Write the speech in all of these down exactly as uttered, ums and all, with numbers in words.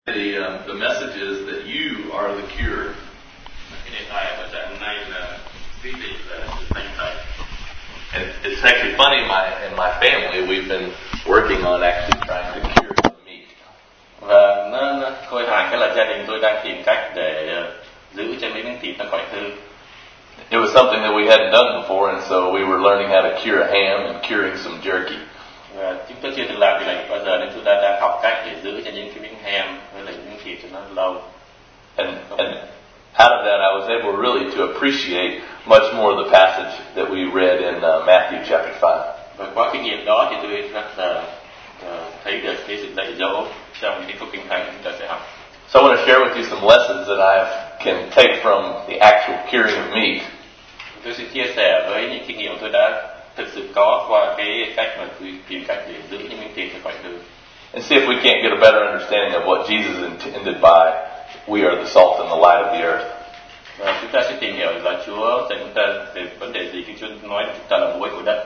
The, uh, the message is that you are the cure. And it's actually funny, my, in my family, we've been working on actually trying to cure some meat. Và nó, nó khôi hài cái là gia đình tôi đang tìm cách để uh, giữ cho mấy miếng thịt nó khỏi hư. It was something that we hadn't done before, and so we were learning how to cure a ham and curing some jerky. Và chúng tôi chưa từng làm điều này bao giờ nên chúng ta đang học cách để giữ cho những cái miếng ham với lại những miếng thịt cho nó lâu. And, and out of that, I was able really to appreciate much more of the passage that we read in uh, Matthew chapter five. Và qua kinh nghiệm đó thì tôi rất là uh, thấy được cái sự dạy dỗ trong cái câu kinh thánh chúng ta sẽ học. So I want to share with you some lessons that I can take from the actual curing of meat. Tôi sẽ chia sẻ với những kinh nghiệm tôi đã thực sự có qua cái cách mà tôi tìm cách để giữ những miếng thịt cho khỏi hư. And see if we can't get a better understanding of what Jesus intended by we are the salt and the light of the earth. Và chúng ta sẽ tìm hiểu là Chúa dạy chúng ta về vấn đề gì khi Chúa nói chúng ta là muối của đất.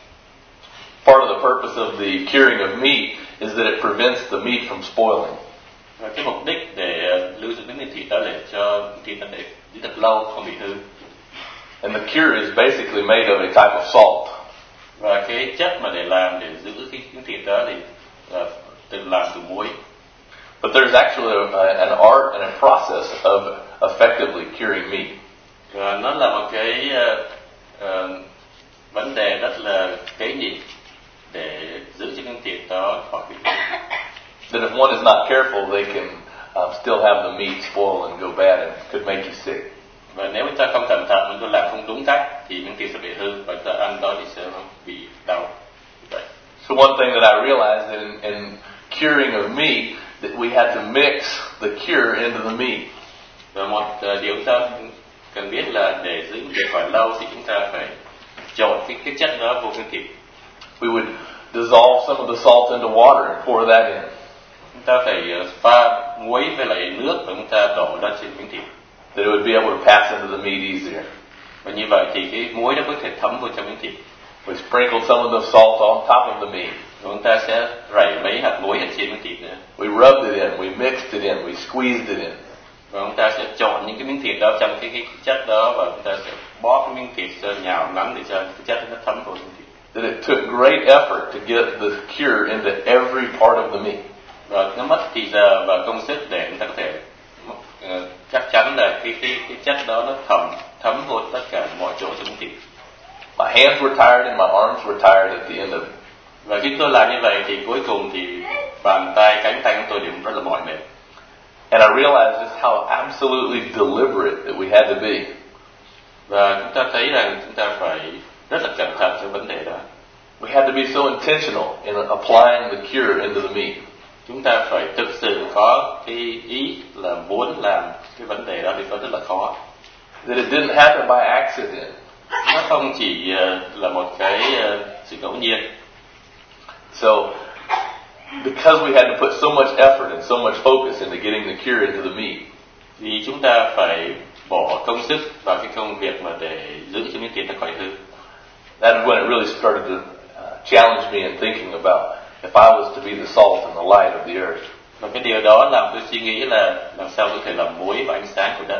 Part of the purpose of the curing of meat is that it prevents the meat from spoiling. Và cái mục đích để uh, lưu giữ miếng thịt đó để cho thịt nó để giữ được lâu không bị hư. And the cure is basically made of a type of salt. Và cái chất mà để làm để giữ cái miếng thịt đó thì uh, từ làm từ muối. But there's actually a, an art and a process of effectively curing meat. Và nó là một cái uh, uh, vấn đề rất là tế nhị để giữ cho miếng thịt đó khỏi bị hư. That if one is not careful, they can uh, still have the meat spoil and go bad and could make you sick. Và nếu chúng ta không cẩn thận, chúng ta làm không đúng cách thì miếng thịt sẽ bị hư và chúng ta ăn đó thì sẽ bị đau. Vậy. So one thing that I realized in, in curing of meat that we had to mix the cure into the meat. Và một uh, điều chúng ta cần biết là để giữ để khỏi lâu thì chúng ta phải trộn cái cái chất đó vô miếng thịt. We would dissolve some of the salt into water and pour that in. Chúng ta phải uh, pha muối với lại nước và chúng ta đổ lên trên miếng thịt. That it would be able to pass into the meat easier. Và như vậy thì cái muối nó có thể thấm vào trong miếng thịt. We sprinkled some of the salt on top of the meat. Và chúng ta sẽ rải mấy hạt muối ở trên miếng thịt nữa. We rubbed it in, we mixed it in, we squeezed it in. Và chúng ta sẽ trộn những cái miếng thịt đó trong cái, cái chất đó và chúng ta sẽ bóp cái miếng thịt cho nhào nắn để cho cái chất nó thấm vào miếng thịt. That it took great effort to get the cure into every part of the meat. Và nó mất thì giờ và công sức để chúng ta có thể uh, chắc chắn là cái cái cái chất đó nó thấm thấm vào tất cả mọi chỗ trong miếng thịt. My hands were tired and my arms were tired at the end of it. Và khi tôi làm như vậy thì cuối cùng thì bàn tay, cánh tay của tôi đều rất là mỏi mệt. And I realized just how absolutely deliberate that we had to be. Và chúng ta thấy rằng chúng ta phải rất là cẩn thận trong vấn đề đó. We had to be so intentional in applying the cure into the meat. Chúng ta phải thực sự có cái ý là muốn làm cái vấn đề đó thì nó rất là khó. That it didn't happen by accident. Nó không chỉ uh, là một cái uh, sự ngẫu nhiên. So, because we had to put so much effort and so much focus into getting the cure into the meat. Vì chúng ta phải bỏ công sức vào cái công việc mà để giữ cho miếng thịt nó khỏi hư. That is when it really started to uh, challenge me in thinking about if I was to be the salt and the light of the earth. Và cái điều đó làm tôi suy nghĩ là làm sao có thể làm muối và ánh sáng của đất.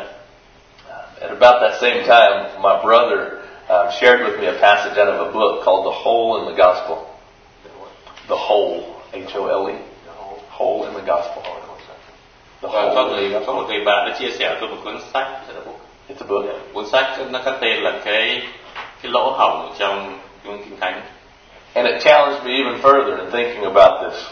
At about that same time, my brother uh, shared with me a passage out of a book called The Hole in the Gospel. The Hole, H O L E, Hole in the Gospel. The Và Hole có in the người Gospel. có một người bạn đã chia sẻ tôi một cuốn sách. It's a book. Cuốn sách nó có tên là cái cái lỗ hổng trong trong kinh thánh. And it challenged me even further in thinking about this.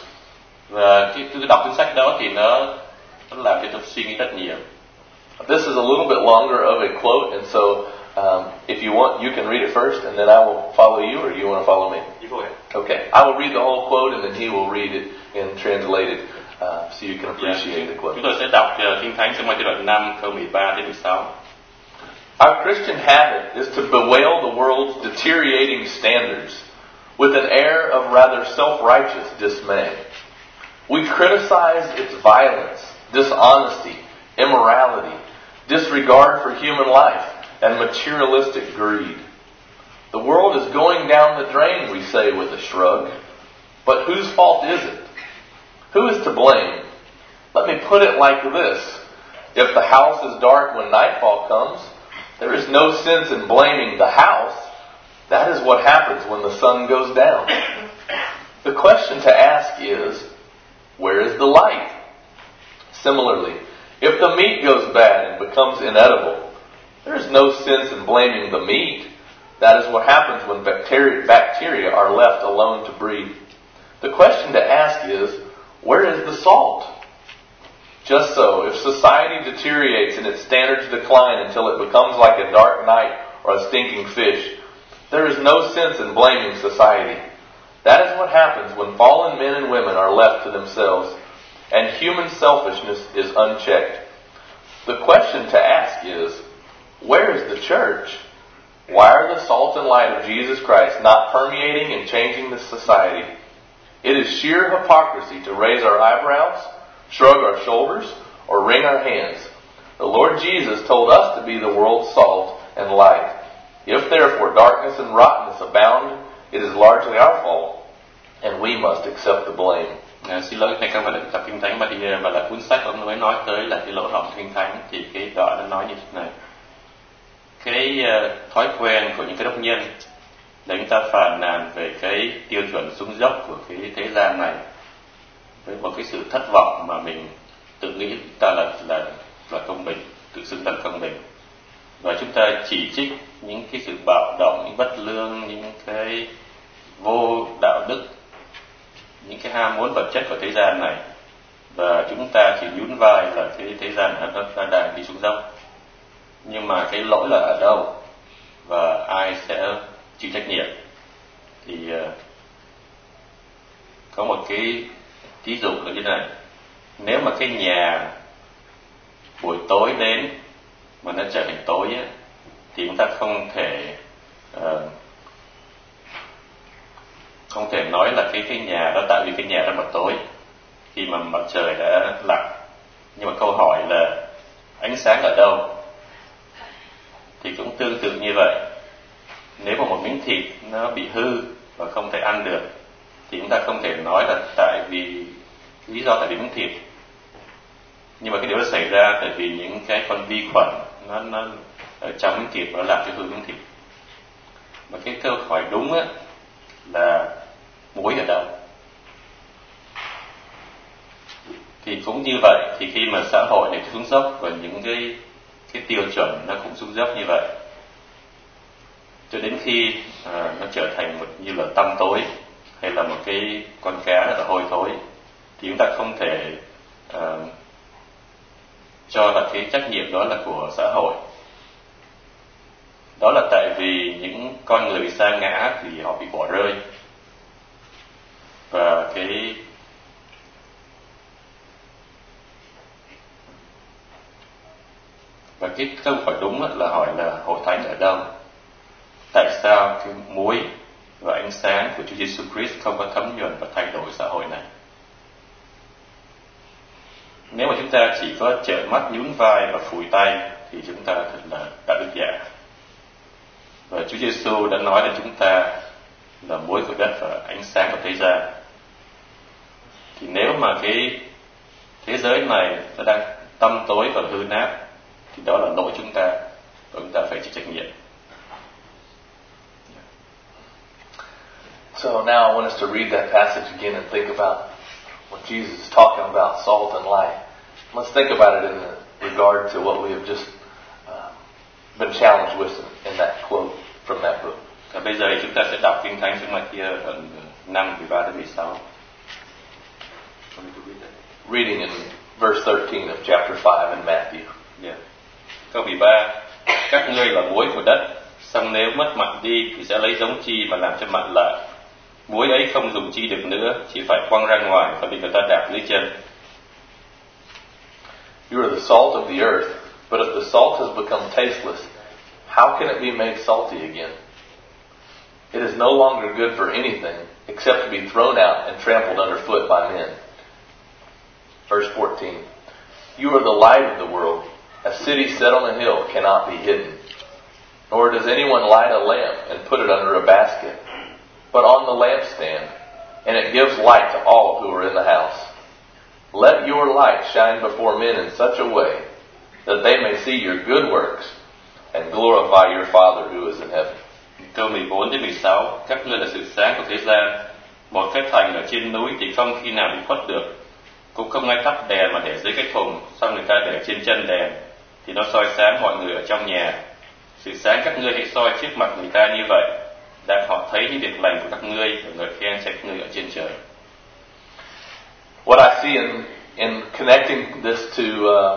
Và khi tôi đọc cuốn sách đó thì nó nó làm cho tôi suy nghĩ rất nhiều. This is a little bit longer of a quote, and so um, if you want, you can read it first, and then I will follow you, or do you want to follow me? You go ahead. Okay, I will read the whole quote, and then he will read it and translate it, uh, so you can appreciate Yeah. the quote. Chúng tôi sẽ đọc uh, kinh thánh trong giai đoạn năm câu mười ba đến mười sáu. Our Christian habit is to bewail the world's deteriorating standards with an air of rather self-righteous dismay. We criticize its violence, dishonesty, immorality, disregard for human life, and materialistic greed. The world is going down the drain, we say with a shrug. But whose fault is it? Who is to blame? Let me put it like this. If the house is dark when nightfall comes, there is no sense in blaming the house. That is what happens when the sun goes down. The question to ask is, where is the light? Similarly, if the meat goes bad and becomes inedible, there is no sense in blaming the meat. That is what happens when bacteria, bacteria are left alone to breed. The question to ask is, where is the salt? Just so, if society deteriorates and its standards decline until it becomes like a dark night or a stinking fish, there is no sense in blaming society. That is what happens when fallen men and women are left to themselves and human selfishness is unchecked. The question to ask is, where is the church? Why are the salt and light of Jesus Christ not permeating and changing this society? It is sheer hypocrisy to raise our eyebrows, shrug our shoulders, or wring our hands. The Lord Jesus told us to be the world's salt and light. If therefore darkness and rottenness abound, it is largely our fault, and we must accept the blame. À, xin lỗi, này không phải là tập kinh thánh mà, thì, mà là cuốn sách ông mới nói tới là cái lỗ hổng kinh thánh. Thì cái đoạn nó nói như thế này: cái uh, thói quen của những cái đốc nhân để chúng ta phàn nàn về cái tiêu chuẩn xuống dốc của cái thế gian này, với một cái sự thất vọng mà mình tự nghĩ ta là là là công bình, tự xưng là công bình, và chúng ta chỉ trích những cái sự bạo động, những bất lương, những cái vô đạo đức, những cái ham muốn vật chất của thế gian này, và chúng ta chỉ nhún vai là cái thế gian này nó, nó đang đi xuống dốc. Nhưng mà cái lỗi là ở đâu và ai sẽ chịu trách nhiệm? Thì uh, có một cái ví dụ là như thế này: nếu mà cái nhà buổi tối đến mà nó trở thành tối ấy, thì chúng ta không thể uh, không thể nói là cái cái nhà đó tại vì cái nhà đó mà tối khi mà mặt trời đã lặn. Nhưng mà câu hỏi là ánh sáng ở đâu? Thì cũng tương tự như vậy. Nếu mà một miếng thịt nó bị hư và không thể ăn được, thì chúng ta không thể nói là tại vì lý do tại vì miếng thịt. Nhưng mà cái điều đó xảy ra tại vì những cái con vi khuẩn nó nó ở trong miếng thịt nó làm cho hư miếng thịt. Mà cái câu hỏi đúng á là muối ở đâu? Thì cũng như vậy, thì khi mà xã hội này xuống dốc và những cái cái tiêu chuẩn nó cũng xuống dốc như vậy, cho đến khi à, nó trở thành một như là tăm tối hay là một cái con cá rất là hôi thối, thì chúng ta không thể à, cho là cái trách nhiệm đó là của xã hội. Đó là tại vì những con người bị sa ngã thì họ bị bỏ rơi, và cái và cái câu hỏi đúng là hỏi là hội thánh ở đâu? Tại sao cái muối và ánh sáng của Chúa Giêsu Christ không có thấm nhuần và thay đổi xã hội này? Nếu mà chúng ta chỉ có trợn mắt nhún vai và phủi tay thì chúng ta thật là đạo đức giả. Và Chúa Giêsu đã nói là chúng ta là muối của đất và ánh sáng của thế gian. Thì nếu mà cái thế giới này nó đang tăm tối và hư nát, thì đó là lỗi chúng ta và chúng ta phải chịu trách nhiệm. So now I want us to read that passage again and think about what Jesus is talking about, salt and light. Let's think about it in regard to what we have just uh, been challenged with in that quote from that book. Và bây giờ chúng ta sẽ đọc kinh thánh trong Matthew đoạn năm mười ba đến mười sáu. Reading in verse thirteen of chapter five in Matthew. Yeah. Câu mười ba: các ngươi là muối của đất, song nếu mất mặn đi thì sẽ lấy giống chi mà làm cho mặn lại? Muối ấy không dùng chi được nữa, chỉ phải quăng ra ngoài và bị người ta đạp dưới chân. You are the salt of the earth, but if the salt has become tasteless, how can it be made salty again? It is no longer good for anything except to be thrown out and trampled underfoot by men. Verse fourteen: you are the light of the world. A city set on a hill cannot be hidden. Nor does anyone light a lamp and put it under a basket, but on the lampstand, and it gives light to all who are in the house. Let your light shine before men in such a way that they may see your good works and glorify your Father who is in heaven. Câu mười bốn đến mười sáu, các ngươi là sự sáng của thế gian. Một cái thành ở trên núi thì không khi nào bị khuất được, cũng không ai thắp đèn mà để dưới cái thùng, xong người ta để trên chân đèn, thì nó soi sáng mọi người ở trong nhà. Sự sáng các ngươi hãy soi trước mặt người ta như vậy, để họ thấy những việc lành của các ngươi và ngợi khen cho các ngươi ở trên trời. What I see in in connecting this to uh,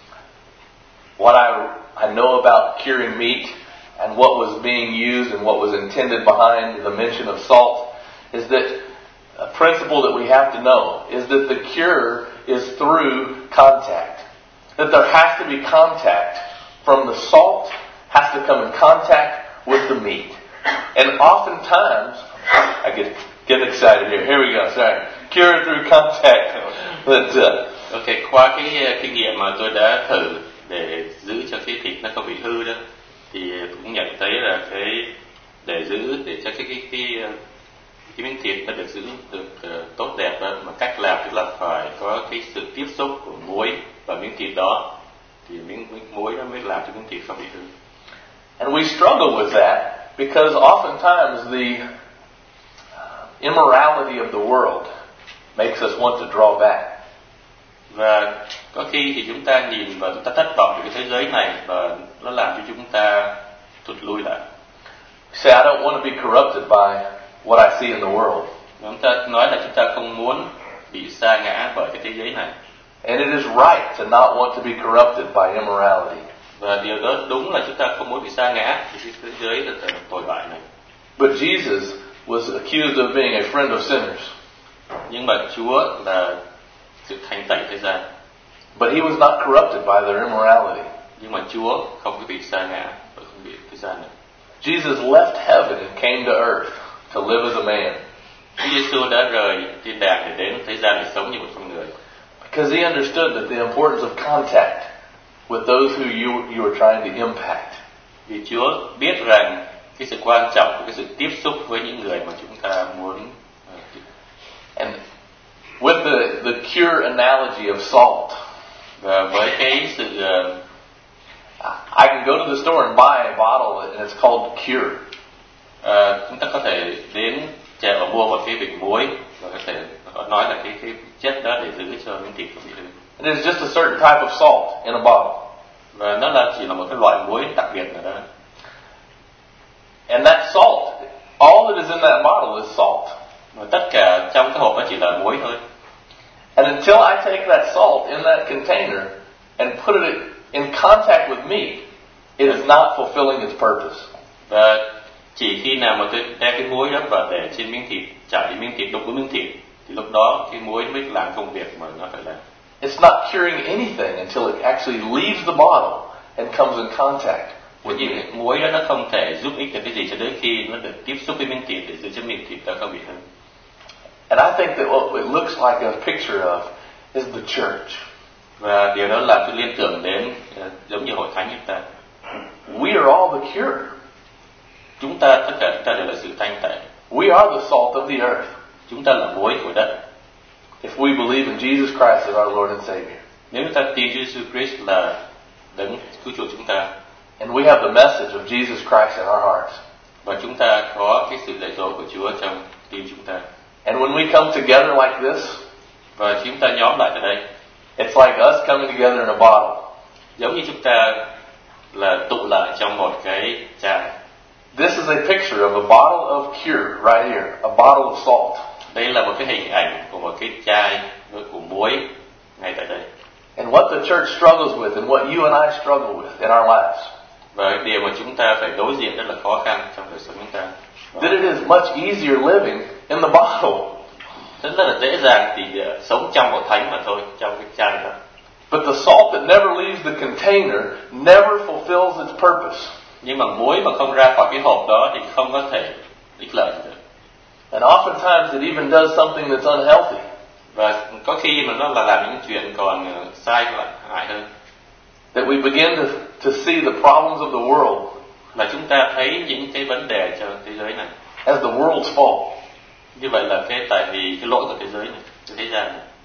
what I I know about curing meat and what was being used and what was intended behind the mention of salt is that a principle that we have to know is that the cure is through contact. That there has to be contact. From the salt has to come in contact with the meat. And oftentimes, I get get excited here. Here we go. Sorry. Cure through contact. But, uh, ok, qua cái uh, kinh nghiệm mà tôi đã thử để giữ cho cái thịt nó không bị hư đó, thì cũng nhận thấy là cái để giữ để cho cái cái cái, cái miếng thịt nó được giữ được uh, tốt đẹp đó, mà cách làm tức là phải có cái sự tiếp xúc của muối và miếng thịt đó, thì miếng, miếng muối nó mới làm cho miếng thịt không bị hư. And we struggle with that because oftentimes the immorality of the world makes us want to draw back. Và có khi thì chúng ta nhìn và chúng ta thất vọng về cái thế giới này và nó làm cho chúng ta thụt lui lại. Say, I don't want to be corrupted by what I see in the world. Chúng ta nói là chúng ta không muốn bị sa ngã bởi cái thế giới này. And it is right to not want to be corrupted by immorality. Và điều đó đúng là chúng ta không muốn bị sa ngã vì cái thế giới là tồi bại này. But Jesus was accused of being a friend of sinners. Nhưng mà Chúa là sự thanh tẩy thế gian. But he was not corrupted by their immorality. Nhưng mà Chúa không có bị sa ngã và không bị thế gian này. Jesus left heaven and came to earth to live as a man. Chúa Giêsu đã rời thiên đàng để đến thế gian để sống như một con người. Because he understood that the importance of contact with those who you you were trying to impact. Vì Chúa biết rằng cái sự quan trọng của cái sự tiếp xúc với những người mà chúng ta muốn. Uh, and with the the cure analogy of salt. Và với cái sự uh, I can go to the store and buy a bottle and it's called Cure. Uh, chúng ta có thể đến chợ và mua một cái bịch muối và có thể họ nói là cái cái chất đó để giữ cho miếng thịt không bị hư. It is just a certain type of salt in a bottle. Và nó là chỉ là một cái loại muối đặc biệt nào đó. And that salt, all that is in that bottle is salt. Và tất cả trong cái hộp nó chỉ là muối thôi. And until I take that salt in that container and put it in contact with meat, it is not fulfilling its purpose. Và chỉ khi nào mà tôi đem cái muối đó và để trên miếng thịt, chảy miếng thịt đụng với miếng thịt, thì lúc đó cái muối mới làm công việc mà nó phải làm. It's not curing anything until it actually leaves the bottle and comes in contact with meat. Muối đó nó không thể giúp ích được cái gì cho đến khi nó được tiếp xúc với miếng thịt để giữ cho miếng thịt đó không bị hư. And I think that what it looks like a picture of is the church. Và điều đó làm tôi liên tưởng đến uh, giống như hội thánh chúng ta. We are all the cure. Chúng ta tất cả chúng ta đều là sự thanh tẩy. We are the salt of the earth. Chúng ta là muối của đất. If we believe in Jesus Christ as our Lord and Savior. Nếu chúng ta tin Jesus Christ là đấng cứu chuộc chúng ta. And we have the message of Jesus Christ in our hearts. Và chúng ta có cái sự dạy dỗ của Chúa trong tim chúng ta. And when we come together like this, và chúng ta nhóm lại tại đây, it's like us coming together in a bottle. Giống như chúng ta là tụ lại trong một cái chai. This is a picture of a bottle of cure right here, a bottle of salt. Đây là một cái hình ảnh của một cái chai của muối ngay tại đây. And what the church struggles with and what you and I struggle with in our lives. Và điều mà chúng ta phải đối diện rất là khó khăn trong đời sống chúng ta. That it is much easier living in the bottle. Rất là dễ dàng thì uh, sống trong một thánh mà thôi, trong cái chai đó. But the salt that never leaves the container never fulfills its purpose. Nhưng mà muối mà không ra khỏi cái hộp đó thì không có thể ích lợi được. And oftentimes it even does something that's unhealthy. Và có khi mà nó là làm những chuyện còn uh, sai và hại hơn. That we begin to to see the problems of the world. Là chúng ta thấy những cái vấn đề trong thế giới này as the world's fault. Như vậy là cái tại vì cái lỗi của thế giới này, cái thế gian này.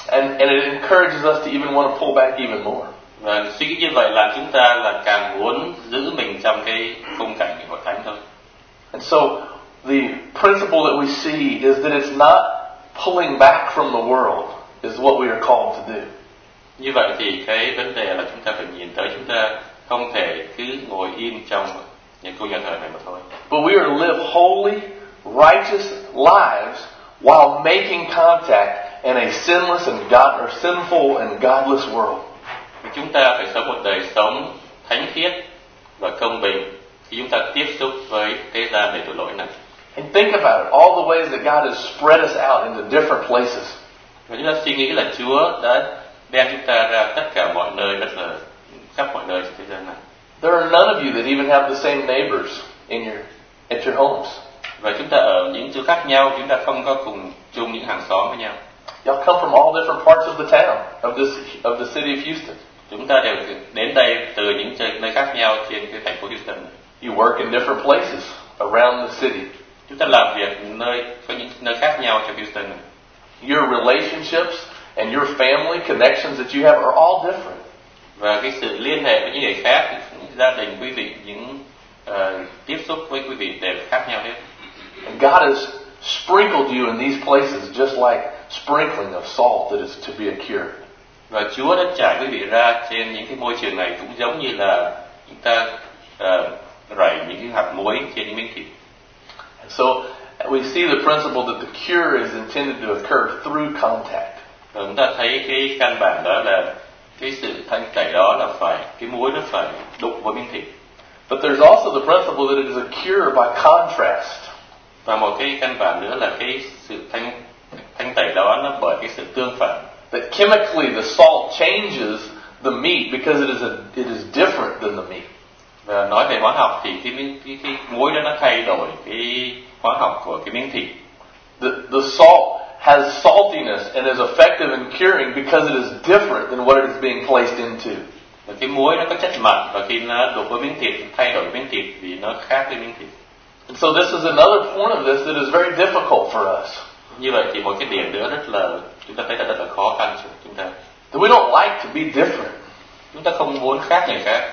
And, and it encourages us to even want to pull back even more. Và suy nghĩ như vậy làm chúng ta là càng muốn giữ mình trong cái khung cảnh hội thánh thôi. And so the principle that we see is that it's not pulling back from the world is what we are called to do. Như vậy thì cái vấn đề là chúng ta phải nhìn tới chúng ta không thể cứ ngồi im trong những khu nhà thờ này mà thôi. But we are to live holy, righteous lives while making contact in a sinless and God or sinful and godless world. Chúng ta phải sống một đời sống thánh khiết và công bình khi chúng ta tiếp xúc với thế gian đầy tội lỗi này. And think about it, all the ways that God has spread us out into different places. Và chúng ta suy nghĩ là Chúa đã đem chúng ta ra tất cả mọi nơi, rất là khắp mọi nơi trên thế gian này. There are none of you that even have the same neighbors in your at your homes. Và chúng ta ở những chỗ khác nhau, chúng ta không có cùng chung những hàng xóm với nhau. Y'all come from all different parts of the town of this of the city of Houston. Chúng ta đều đến đây từ những nơi khác nhau trên cái thành phố Houston này. You work in different places around the city. Chúng ta làm việc nơi có những nơi khác nhau trong Houston này. Your relationships and your family connections that you have are all different. Và cái sự liên hệ với những người khác, những gia đình quý vị, những uh, tiếp xúc với quý vị đều khác nhau hết. And God has sprinkled you in these places just like sprinkling of salt that is to be a cure. Và Chúa đã trải quý vị ra trên những cái môi trường này cũng giống như là chúng ta uh, rải những cái hạt muối trên những miếng thịt. And so we see the principle that the cure is intended to occur through contact. Và chúng ta thấy cái căn bản đó là cái sự thanh tẩy đó là phải cái muối nó phải đụng với miếng thịt. But there's also the principle that it is a cure by contrast. Và một cái căn bản nữa là cái sự thanh thanh tẩy đó nó bởi cái sự tương phản. That chemically the salt changes the meat because it is a it is different than the meat. Và nói về hóa học thì cái miếng cái, cái muối đó nó thay đổi cái hóa học của cái miếng thịt. The the salt has saltiness and is effective in curing because it is different than what it is being placed into. Và cái muối nó có chất mặn và khi nó đụng với miếng thịt thay đổi miếng thịt vì nó khác với miếng thịt. And so this is another point of this that is very difficult for us. Như vậy thì một cái điểm nữa rất là chúng ta thấy là rất là khó khăn cho chúng ta. That we don't like to be different. Chúng ta không muốn khác người khác.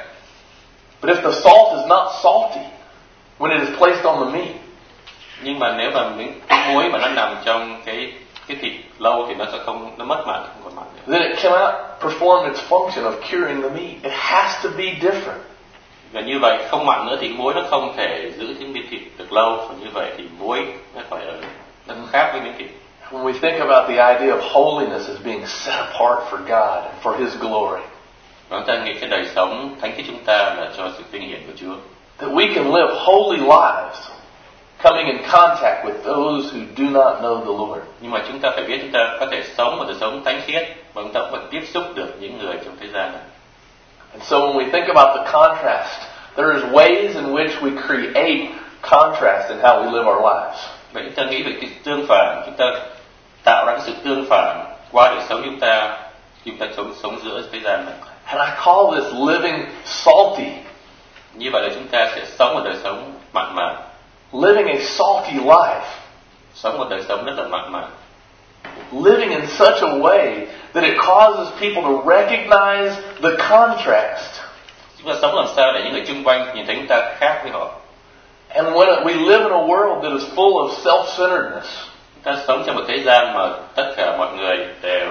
But if the salt is not salty when it is placed on the meat, nhưng mà nếu mà miếng muối mà nó nằm trong cái cái thịt lâu thì nó sẽ không nó mất mặn, không còn mặn nữa. then it cannot perform its function of curing the meat. It has to be different. Và như vậy không mặn nữa thì muối nó không thể giữ cái miếng thịt được lâu. Và như vậy thì muối nó phải ở nó khác với miếng thịt. When we think about the idea of holiness as being set apart for God and for His glory, Và chúng ta nghĩ cái đời sống thánh khiết chúng ta là cho sự vinh hiển của Chúa. that we can live holy lives, coming in contact with those who do not know the Lord. Nhưng mà chúng ta phải biết chúng ta có thể sống một đời sống thánh khiết và chúng ta cũng phải tiếp xúc được những người trong thế gian này. And so when we think about the contrast, there is ways in which we create contrast in how we live our lives. Vậy chúng ta nghĩ về cái tương phản, chúng ta tạo ra cái sự tương phản qua đời sống chúng ta, chúng ta sống sống giữa thế gian này. And I call this living salty. Như vậy là chúng ta sẽ sống một đời sống mặn mà, Living a salty life. sống một đời sống rất là mặn mà, Living in such a way that it causes people to recognize the contrast. chúng ta sống làm sao để những người chung quanh nhìn thấy chúng ta khác với họ. And when we live in a world that is full of self-centeredness, Chúng ta sống trong một thế gian mà tất cả mọi người đều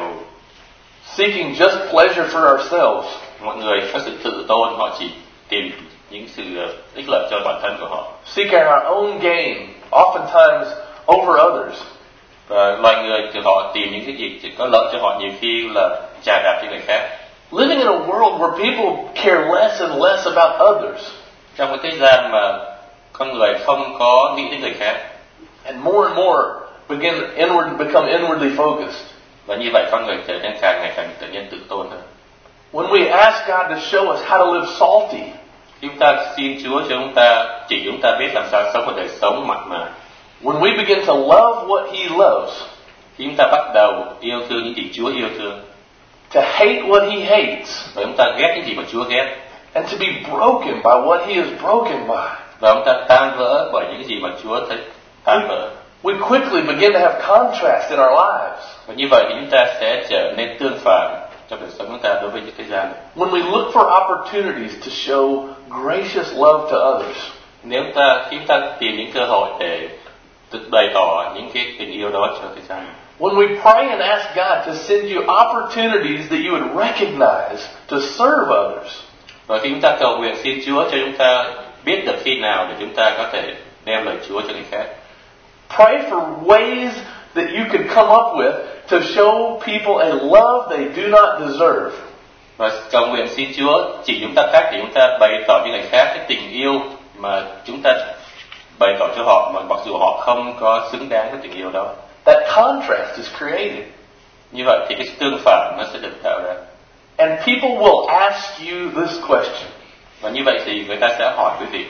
seeking just pleasure for ourselves, mọi người có sự tự tôn, họ chỉ tìm những sự ích lợi cho bản thân của họ. seeking our own gain, oftentimes over others. Và loài người thì họ tìm những cái gì chỉ có lợi cho họ, nhiều khi là chà đạp cho người khác. Living in a world where people care less and less about others, Trong một thế gian mà con người không có nghĩ đến người khác, and more and more begin inward become inwardly focused. và như vậy con người trở nên càng ngày càng trở nên tự tôn hơn. When we ask God to show us how to live salty, Chúng ta xin Chúa cho chúng ta chỉ chúng ta biết làm sao sống một đời sống mặn mà. when we begin to love what He loves, Khi chúng ta bắt đầu yêu thương những gì Chúa yêu thương, to hate what He hates, và chúng ta ghét những gì mà Chúa ghét, and to be broken by what He is broken by, và chúng ta tan vỡ bởi những gì mà Chúa thấy tan vỡ, we quickly begin to have contrast in our lives. Và như vậy thì chúng ta sẽ trở nên tương phản trong đời sống chúng ta đối với những thế gian này. When we look for opportunities to show gracious love to others, Nếu ta khi chúng ta tìm những cơ hội để bày tỏ những cái tình yêu đó cho thế gian này. when we pray and ask God to send you opportunities that you would recognize to serve others, Và khi chúng ta cầu nguyện xin Chúa cho chúng ta biết được khi nào để chúng ta có thể đem lời Chúa cho người khác. pray for ways that you could come up with to show people a love they do not deserve. Và cầu nguyện xin Chúa chỉ chúng ta cách để chúng ta bày tỏ cho người khác cái tình yêu mà chúng ta bày tỏ cho họ mà mặc dù họ không có xứng đáng với tình yêu đó. That contrast is created. Như vậy thì cái tương phản nó sẽ được tạo ra. And people will ask you this question. Và như vậy thì người ta sẽ hỏi quý vị,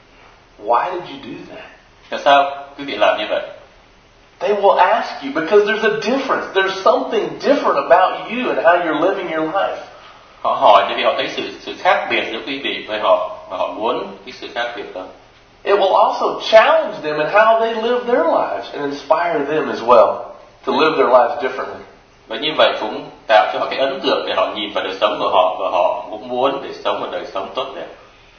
Why did you do that? tại sao quý vị làm như vậy? They will ask you because there's a difference. There's something different about you and how you're living your life. Họ hỏi bởi vì họ thấy sự sự khác biệt giữa quý vị với họ và họ muốn cái sự khác biệt đó. It will also challenge them in how they live their lives and inspire them as well to live their lives differently. Và như vậy cũng tạo cho họ cái ấn tượng để họ nhìn vào đời sống của họ và họ cũng muốn để sống một đời sống tốt đẹp.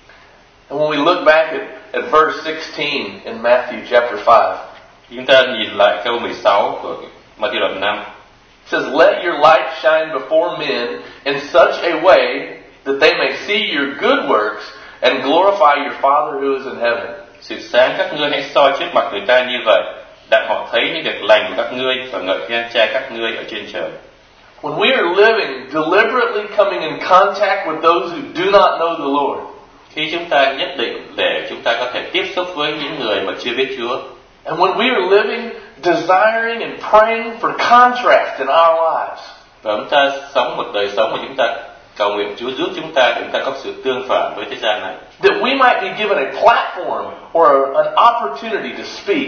And when we look back at, at verse sixteen in Matthew chapter five, Chúng ta nhìn lại câu mười sáu của Matthew đoạn năm. it says, "Let your light shine before men in such a way that they may see your good works and glorify your Father who is in heaven." Sự sáng các ngươi hãy soi trước mặt người ta như vậy, đặng họ thấy những việc lành của các ngươi và ngợi khen Cha các ngươi ở trên trời. When we are living deliberately coming in contact with those who do not know the Lord, Khi chúng ta nhất định để chúng ta có thể tiếp xúc với những người mà chưa biết Chúa, and when we are living, desiring and praying for contrast in our lives, và chúng ta sống một đời sống mà chúng ta cầu nguyện Chúa giúp chúng ta để chúng ta có sự tương phản với thế gian này, that we might be given a platform or an opportunity to speak,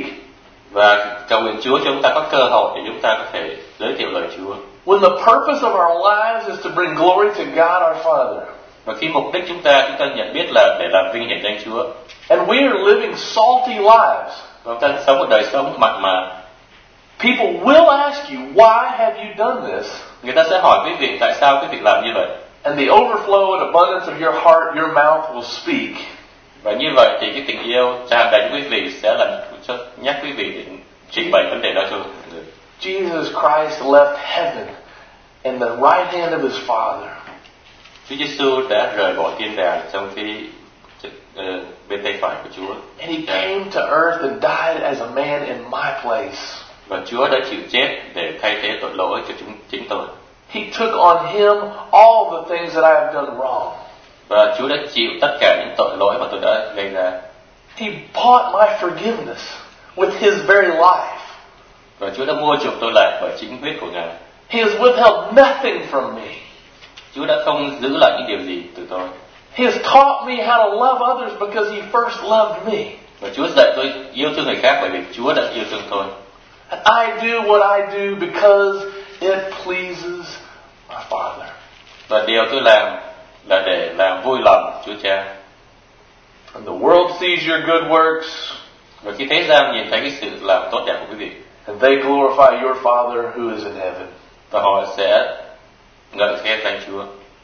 và cầu nguyện Chúa cho chúng ta có cơ hội để chúng ta có thể giới thiệu lời Chúa. when the purpose of our lives is to bring glory to God our Father, Và khi mục đích chúng ta chúng ta nhận biết là để làm vinh hiển danh Chúa, and we are living salty lives, và chúng ta sống một đời sống mặn mà, people will ask you, why have you done this? người ta sẽ hỏi quý vị tại sao quý vị làm như vậy. And the overflow and abundance of your heart, your mouth will speak. Và như vậy thì cái tình yêu tràn đầy quý vị sẽ làm cho nhắc quý vị để trình bày vấn đề đó cho người. Jesus Christ left heaven in the right hand of his Father. Chúa Giêsu đã rời bỏ thiên đàng trong cái uh, bên tay phải của Chúa. And he came to earth and died as a man in my place. Và Chúa đã chịu chết để thay thế tội lỗi cho chúng chính tôi. He took on him all the things that I have done wrong. Và Chúa đã chịu tất cả những tội lỗi mà tôi đã gây ra. He bought my forgiveness with his very life. Và Chúa đã mua chuộc tôi lại bởi chính huyết của Ngài. He has withheld nothing from me. Chúa đã không giữ lại những điều gì từ tôi. He has taught me how to love others because he first loved me. Và Chúa dạy tôi yêu thương người khác bởi vì Chúa đã yêu thương tôi. And I do what I do because it pleases my Father. Và điều tôi làm là để làm vui lòng Chúa Cha. And the world sees your good works, Và khi thế gian nhìn thấy cái sự làm tốt đẹp của quý vị, and they glorify your Father who is in heaven. và họ sẽ ngợi khen danh Chúa.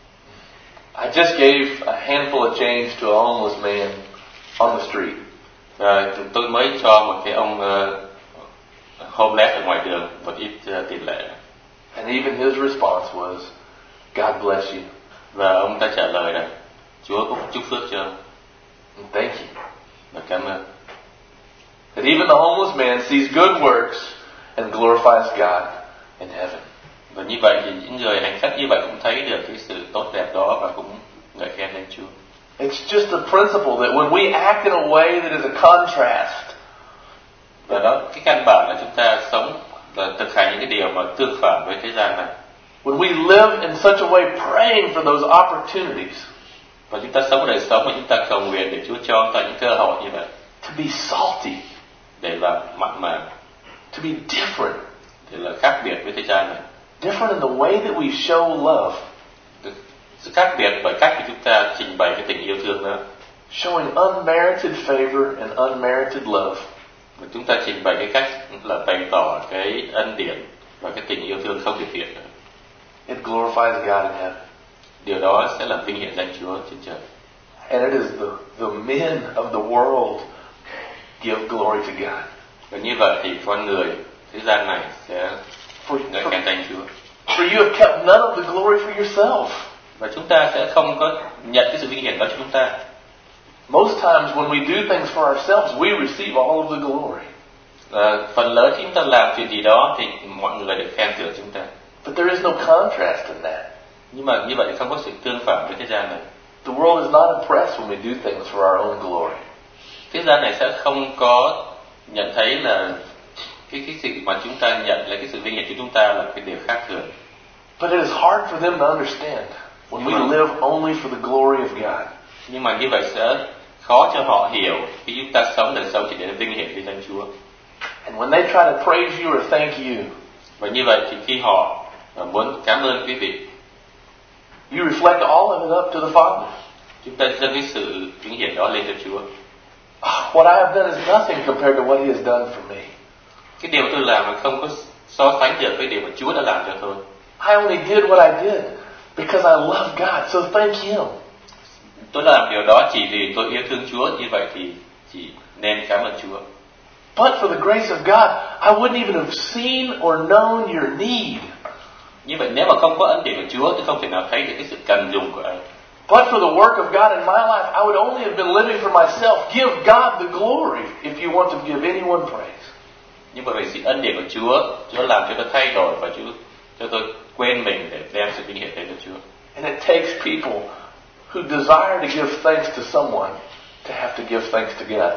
I just gave a handful of change to a homeless man on the street. Và tôi mới cho một cái ông uh, homeless ở ngoài đường một ít uh, tiền lẻ. And even his response was, God bless you. Và ông ta trả lời là Chúa cũng chúc phước cho ông. And thank you. Và cảm ơn. That even the homeless man sees good works and glorifies God in heaven. Và như vậy thì những người hành khách như vậy cũng thấy được cái sự tốt đẹp đó và cũng ngợi khen danh Chúa. It's just a principle that when we act in a way that is a contrast, Và đó, cái căn bản là chúng ta sống và thực hành những cái điều mà tương phản với thế gian này. when we live in such a way praying for those opportunities Và chúng ta sống một đời sống mà chúng ta cầu nguyện để Chúa cho chúng ta những cơ hội như vậy, to be salty, để làm mặn mà, to be different, để là khác biệt với thế gian này. different in the way that we show love, Sự khác biệt bởi cách mà chúng ta trình bày cái tình yêu thương đó, showing unmerited favor and unmerited love. Và chúng ta trình bày cái cách là bày tỏ cái ân điển và cái tình yêu thương không thực hiện nữa. It glorifies God in heaven. Điều đó sẽ làm vinh hiển danh Chúa trên trời. And it is the, the men of the world give glory to God. Và như vậy thì con người thế gian này sẽ ngợi khen danh Chúa. For you have kept none of the glory for yourself. Và chúng ta sẽ không có nhận cái sự vinh hiển đó cho chúng ta. Most times when we do things for ourselves, we receive all of the glory. Và phần lớn khi chúng ta làm chuyện gì đó thì mọi người được khen thưởng chúng ta. But there is no contrast in that. Nhưng mà như vậy thì không có sự tương phản với thế gian này. The world is not impressed when we do things for our own glory. Thế gian này sẽ không có nhận thấy là cái cái sự mà chúng ta nhận là cái sự vinh hiển của chúng ta là cái điều khác thường. But it is hard for them to understand when we live only for the glory of God. Nhưng mà như vậy sẽ khó cho họ hiểu khi chúng ta sống đời sống chỉ để vinh hiển với danh Chúa. And when they try to praise you or thank you, và như vậy thì khi họ muốn cảm ơn quý vị, you reflect all of it up to the Father. Chúng ta dâng cái sự vinh hiển đó lên cho Chúa. What I have done is nothing compared to what He has done for me. Cái điều tôi làm là không có so sánh được với điều mà Chúa đã làm cho tôi. I only did what I did because I love God, so thank Him. Tôi làm điều đó chỉ vì tôi yêu thương Chúa, như vậy thì chỉ nên cảm ơn Chúa. But for the grace of God, I wouldn't even have seen or known your need. Như vậy nếu mà không có ân điển của Chúa, tôi không thể nào thấy được cái sự cần dùng của anh. But for the work of God in my life, I would only have been living for myself. Give God the glory if you want to give anyone praise. Nhưng bởi vì sự ân điển của Chúa, Chúa làm cho tôi thay đổi và Chúa cho tôi quên mình để đem sự vinh hiển đến cho Chúa. And it takes people who desire to give thanks to someone to have to give thanks to God.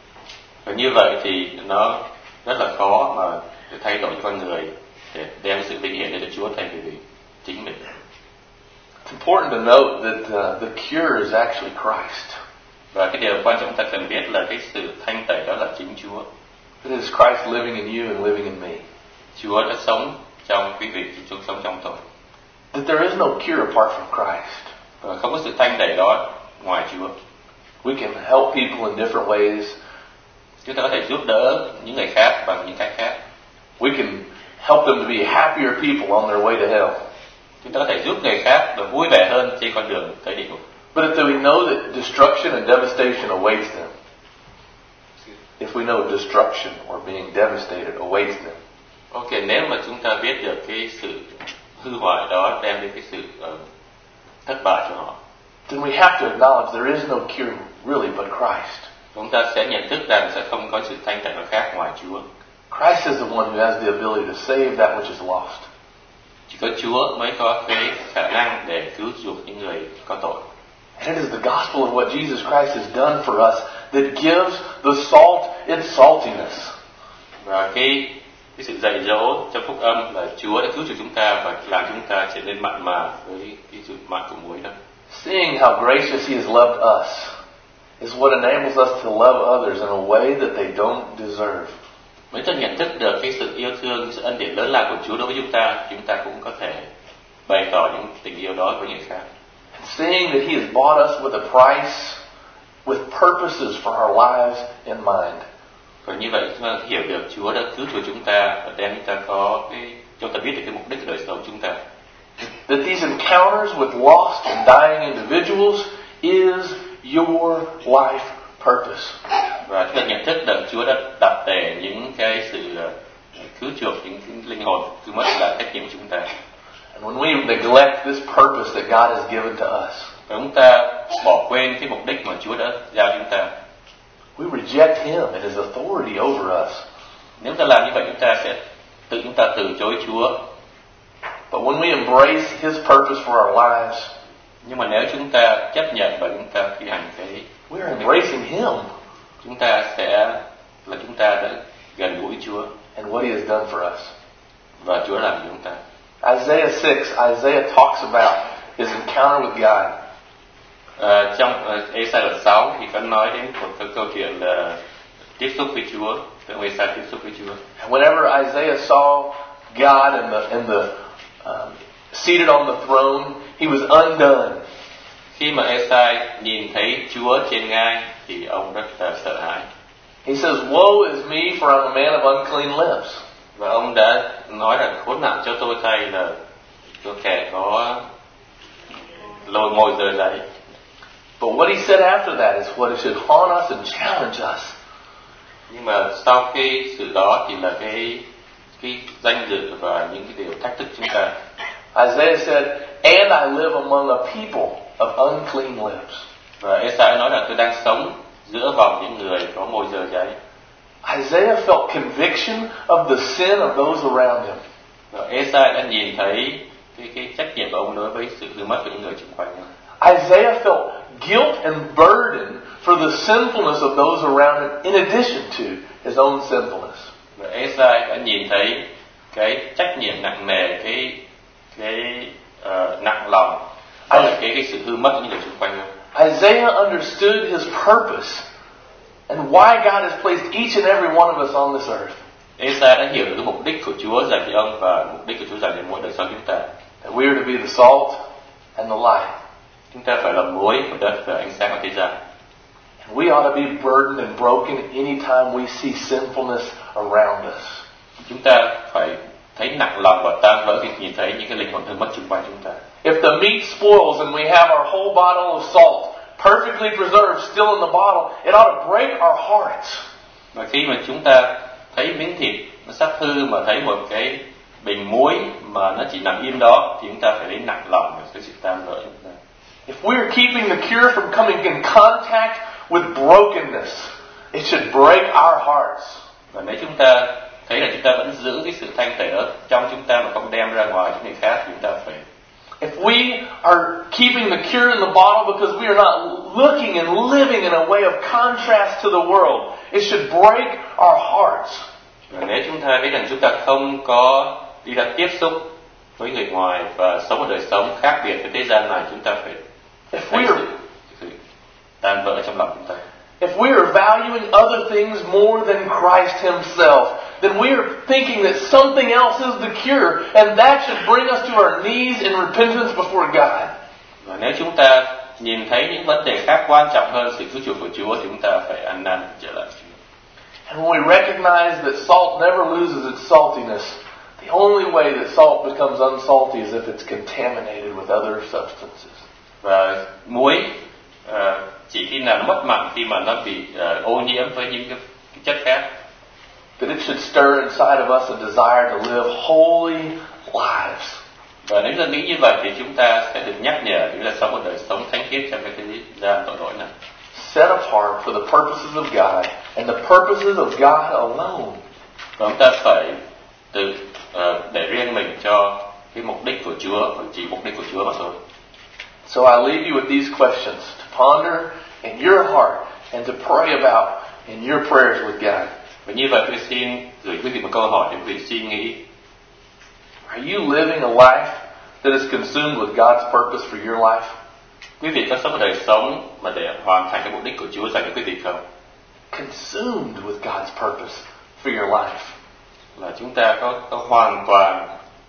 Và như vậy thì nó rất là khó mà để thay đổi cho con người để đem sự vinh hiển đến cho Chúa thay vì chính mình. It's important to note that uh, the cure is actually Christ. Và cái điều quan trọng ta cần biết là cái sự thanh tẩy đó là chính Chúa. It is Christ living in you and living in me. Chúa đã sống trong quý vị, Chúa sống trong tôi. That there is no cure apart from Christ. Và không có sự thanh tẩy đó ngoài Chúa. We can help people in different ways. Chúng ta có thể giúp đỡ những người khác bằng những cách khác. We can help them to be happier people on their way to hell. Chúng ta có thể giúp người khác được vui vẻ hơn trên con đường tới địa ngục. But if we know that destruction and devastation awaits them, if we know destruction or being devastated awaits them, ok, nếu mà chúng ta biết được cái sự hư hoại đó đem đến cái sự uh, thất bại cho họ, then we have to acknowledge there is no cure really but Christ. Chúng ta sẽ nhận thức rằng sẽ không có sự thanh tẩy nào khác ngoài Chúa. Christ is the one who has the ability to save that which is lost. Chỉ có Chúa mới có cái khả năng để cứu chuộc những người có tội. And it is the gospel of what Jesus Christ has done for us that gives the salt its saltiness. Và cái cái sự dạy dỗ trong phúc âm là Chúa đã cứu chuộc chúng ta và làm chúng ta trở nên mặn mà với cái sự mặn của muối đó. Seeing how gracious He has loved us is what enables us to love others in a way that they don't deserve. Mới ta nhận thức được cái sự yêu thương, sự ân điển lớn lao của Chúa đối với chúng ta, chúng ta cũng có thể bày tỏ những tình yêu đó với người khác. Seeing that He has bought us with a price, with purposes for our lives in mind. Và như vậy chúng ta hiểu được Chúa đã cứu chuộc chúng ta và đem chúng ta có cái chúng ta biết được cái mục đích của đời sống chúng ta. That these encounters with lost and dying individuals is your life purpose. Và chúng ta nhận thức rằng Chúa đã đặt để những cái sự cứu chuộc, những cái linh hồn cứu mất là trách nhiệm của chúng ta. And when we neglect this purpose that God has given to us, và chúng ta bỏ quên cái mục đích mà Chúa đã giao chúng ta, we reject Him and His authority over us. Nếu ta làm như vậy, chúng ta sẽ tự chúng ta từ chối Chúa. But when we embrace His purpose for our lives, nhưng mà nếu chúng ta chấp nhận và chúng ta thi hành cái, we are embracing Him. Chúng ta sẽ là chúng ta đã gần gũi Chúa. And what He has done for us. Và Chúa làm cho chúng ta. Isaiah six, Isaiah talks about his encounter with God. Uh, trong uh, Esai sáu thì có nói đến một cái câu chuyện là tiếp xúc với Chúa, từ Esai tiếp xúc với Chúa. And whenever Isaiah saw God in the in the um, seated on the throne, he was undone. Khi mà Esai nhìn thấy Chúa trên ngai thì ông rất là sợ hãi. He says, "Woe is me, for I'm a man of unclean lips." Và ông đã nói rằng khốn nạn cho tôi thay là tôi kẻ có lôi môi rời rấy. But what he said after that is what it should haunt us and challenge us. Nhưng mà sau cái sự đó thì là cái cái danh dự và những cái điều thách thức chúng ta. Isaiah said, "And I live among a people of unclean lips." Và Esai nói là tôi đang sống giữa vòng những người có môi rời rấy. Isaiah felt conviction of the sin of those around him. Và Esai đã nhìn thấy cái cái trách nhiệm của ông đối với sự hư mất của những người xung quanh ông. Isaiah felt guilt and burden for the sinfulness of those around him, in addition to his own sinfulness. Và Esai đã nhìn thấy cái trách nhiệm nặng nề, cái cái uh, nặng lòng, đó là cái cái sự hư mất của những người xung quanh ông. Isaiah understood his purpose and why God has placed each and every one of us on this earth. Esai đã hiểu được cái mục đích của Chúa dành cho ông và mục đích của Chúa dành cho mỗi đời sống chúng ta. And we are to be the salt and the light. Chúng ta phải là muối của đất và ánh sáng của thế gian. And we ought to be burdened and broken anytime we see sinfulness around us. Chúng ta phải thấy nặng lòng và tan vỡ khi nhìn thấy những cái linh hồn hư mất xung quanh chúng ta. If the meat spoils and we have our whole bottle of salt perfectly preserved still in the bottle, it ought to break our hearts. Và khi mà chúng ta thấy miếng thịt nó sắp hư mà thấy một cái bình muối mà nó chỉ nằm im đó thì chúng ta phải thấy nặng lòng về cái sự tan vỡ chúng ta. If we are keeping the cure from coming in contact with brokenness, it should break our hearts. Và nếu chúng ta thấy là chúng ta vẫn giữ cái sự thanh thể ở trong chúng ta mà không đem ra ngoài những người khác, chúng ta phải. If we are keeping the cure in the bottle because we are not looking and living in a way of contrast to the world, it should break our hearts. Và nếu chúng ta thấy rằng chúng ta không có đi ra tiếp xúc với người ngoài và sống một đời sống khác biệt với thế gian này, chúng ta phải thấy sự, sự tan vỡ trong lòng chúng ta. If we are valuing other things more than Christ Himself, then we are thinking that something else is the cure, and that should bring us to our knees in repentance before God. Và nếu chúng ta nhìn thấy những vấn đề khác quan trọng hơn sự cứu chuộc của Chúa, thì chúng ta phải ăn năn trở lại Chúa. And when we recognize that salt never loses its saltiness, the only way that salt becomes unsalty is if it's contaminated with other substances. Và muối uh, chỉ khi nào nó mất mặn khi mà nó bị uh, ô nhiễm với những cái, cái chất khác. That it should stir inside of us a desire to live holy lives. Và nếu ta nghĩ như vậy thì chúng ta sẽ được nhắc nhở chúng ta sống một đời sống thánh khiết trong cái thế gian tội lỗi này. Set apart for the purposes of God and the purposes of God alone. Và chúng ta phải tự uh, để riêng mình cho cái mục đích của Chúa và chỉ mục đích của Chúa mà thôi. So I leave you with these questions to ponder in your heart and to pray about in your prayers with God. Và như vậy tôi xin gửi quý vị một câu hỏi để quý vị suy nghĩ. Are you living a life that is consumed with God's purpose for your life? Quý vị có sống một đời sống mà để hoàn thành cái mục đích của Chúa dành cho quý vị không? Consumed with God's purpose for your life. Là chúng ta có, có hoàn toàn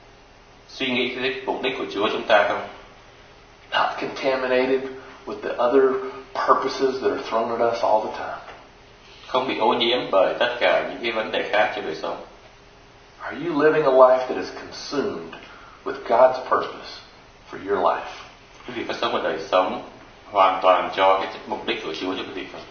suy nghĩ cái mục đích của Chúa chúng ta không? Not contaminated with the other purposes that are thrown at us all the time. Không bị ô nhiễm bởi tất cả những cái vấn đề khác trong đời sống. Are you living a life that is consumed with God's purpose for your life? Quý vị có sống một đời sống hoàn toàn cho cái mục đích của Chúa cho quý vị không?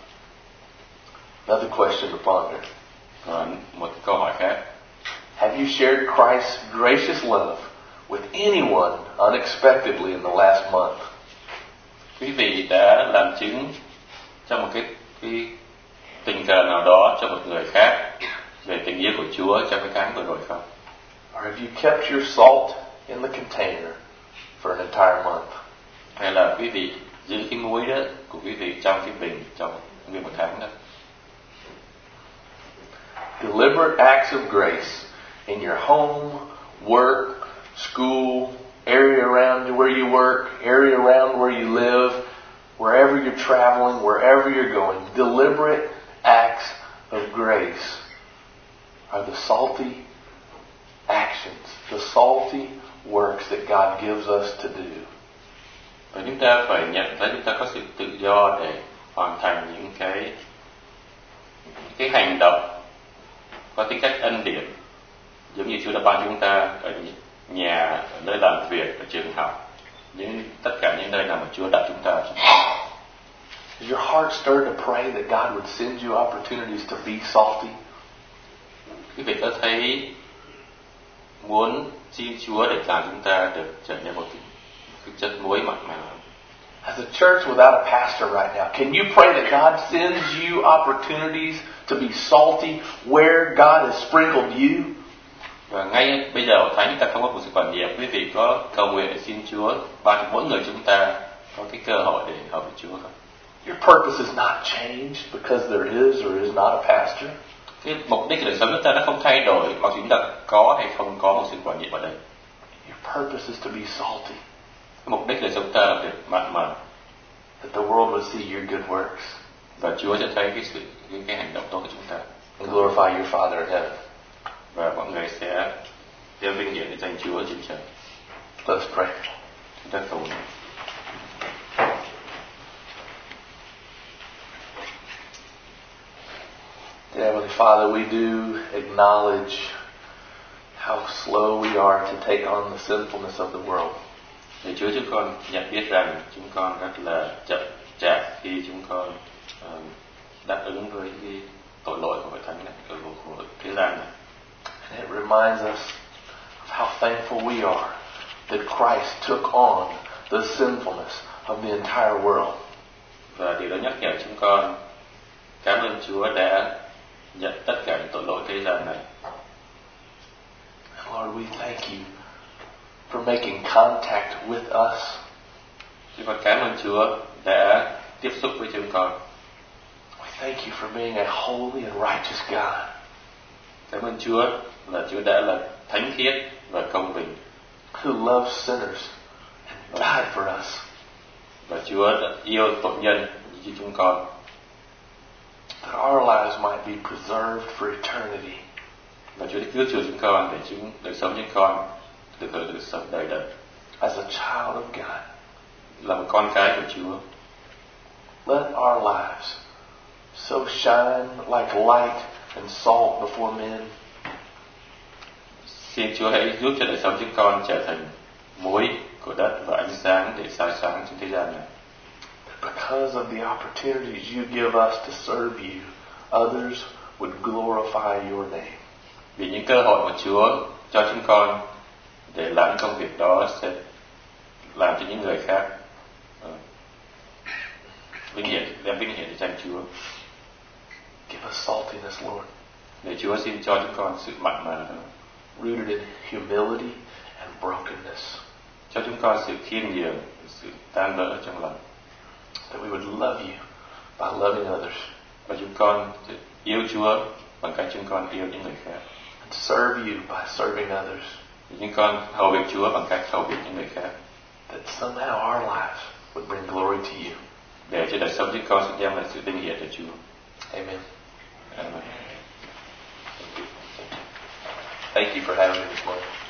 Another question to ponder. Còn một câu hỏi khác. Have you shared Christ's gracious love with anyone unexpectedly in the last month? Quý vị đã làm chứng trong một cái, cái tình cờ nào đó cho một người khác về tình yêu của Chúa trong cái tháng vừa rồi không? Or have you kept your salt in the container for an entire month? Hay là quý vị giữ cái muối đó của quý vị trong cái bình trong nguyên một tháng đó? Deliberate acts of grace in your home, work, school, area around where you work, area around where you live, wherever you're traveling, wherever you're going. Deliberate acts of grace are the salty actions, the salty works that God gives us to do. Và chúng ta phải nhận thấy chúng ta có sự tự do để hoàn thành những cái cái hành động có tính cách ân điển, giống như Chúa đã ban chúng ta ở nhà, ở nơi làm việc, ở trường học, những tất cả những nơi nào mà Chúa đặt chúng ta. Is your heart stirred to pray that God would send you opportunities to be salty? Quý vị có thấy muốn xin Chúa để làm chúng ta được trở nên một cái, cái chất muối mặn mà? As a church without a pastor right now, can you pray that God sends you opportunities to be salty where God has sprinkled you? Và ngay bây giờ thánh ta không có một sự quản nhiệm, quý vị có cầu nguyện để xin Chúa ban cho mỗi người chúng ta có cái cơ hội để hợp với Chúa không? Your purpose is not changed because there is or is not a pastor. Cái mục đích của đời sống chúng ta nó không thay đổi mặc dù chúng ta có hay không có một sự quản nhiệm ở đây. Your purpose is to be salty. Cái mục đích của đời sống ta là được mặn mà. That the world would see your good works. Và Chúa sẽ thấy cái sự cái, cái hành động tốt của chúng ta. And glorify your Father in heaven. Và mọi người sẽ đem vinh hiển để danh Chúa trên trời. Let's pray. Chúng ta cầu nguyện. Dear Heavenly Father, we do acknowledge how slow we are to take on the sinfulness of the world. Để Chúa chúng con nhận biết rằng chúng con rất là chậm chạp khi chúng con uh, đáp ứng với cái tội lỗi của hội thánh này, của, của thế gian này. And it reminds us of how thankful we are that Christ took on the sinfulness of the entire world. Và điều đó nhắc nhở chúng con cảm ơn Chúa đã nhận tất cả những tội lỗi thế gian này. Lord, we thank you for making contact with us. Chúng con cảm ơn Chúa đã tiếp xúc với chúng con. We thank you for being a holy and righteous God. Cảm ơn Chúa là Chúa đã là thánh khiết và công bình. Who loves sinners and died for us. Và Chúa đã yêu tội nhân như chúng con. That our lives might be preserved for eternity. Và Chúa đã cứu chuộc chúng con để chúng đời sống chúng con được hưởng được sống đời đời. As a child of God. Là một con cái của Chúa. Let our lives so shine like light and salt before men. Xin Chúa hãy giúp cho đời sống chúng con trở thành muối của đất và ánh sáng để soi sáng trên thế gian này. Because of the opportunities you give us to serve you, others would glorify your name. Vì những cơ hội mà Chúa cho chúng con để làm công việc đó sẽ làm cho những người khác uh, vinh hiển, đem vinh hiển để danh Chúa. Give us saltiness, Lord. Để Chúa xin cho chúng con sự mặn mà đó. Rooted in humility and brokenness. Cho chúng con sự khiêm nhường, sự tan vỡ trong lòng. That we would love you by loving others. Và chúng con yêu Chúa bằng cách chúng con yêu những người khác. And serve you by serving others. Và chúng con hầu việc Chúa bằng cách hầu việc những người khác. That somehow our lives would bring glory to you. Để cho đời sống chúng con sẽ đem lại sự vinh hiển cho Chúa. Amen. Amen. Thank you for having me this morning.